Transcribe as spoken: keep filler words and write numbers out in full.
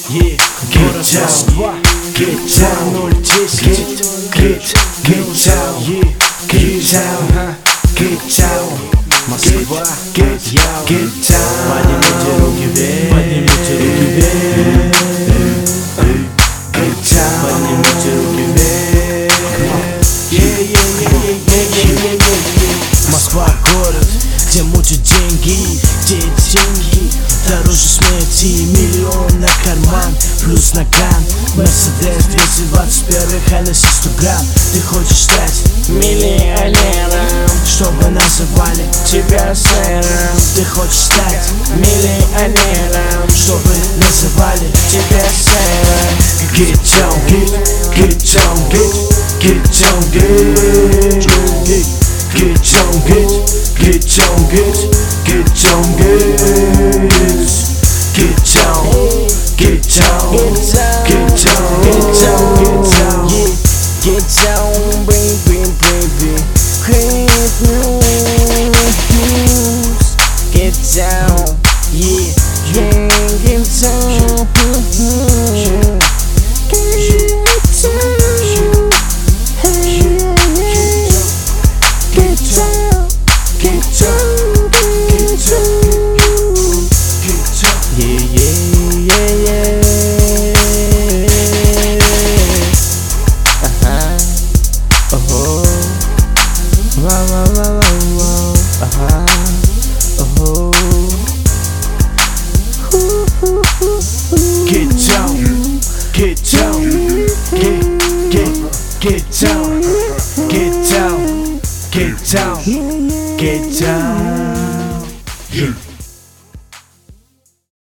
Yeah, get down, get down, ноль десять, get, get down, yeah, get down, get down, Москва, get, get down. Поднимите руки вверх, поднимите руки вверх, get down, поднимите руки вверх. Yeah, yeah, yeah, yeah, yeah, yeah, yeah. Москва город, где мутят деньги, где деньги дороже смерти, миллион на карман, плюс наган, Мерседес двести двадцать первых, а на сто грамм. Ты хочешь стать миллионером, чтобы называли тебя сэром. Ты хочешь стать миллионером, чтобы называли тебя сэром. Get down, get, get down, get, get down, get, get, get down, get, get down, get, get down, get, get down, get down, get down, get down, get down, yeah, get down, baby, baby, great news, get down, yeah, yeah, get down, get down. Get down, get down, get, get, get down, get down, get down, get down.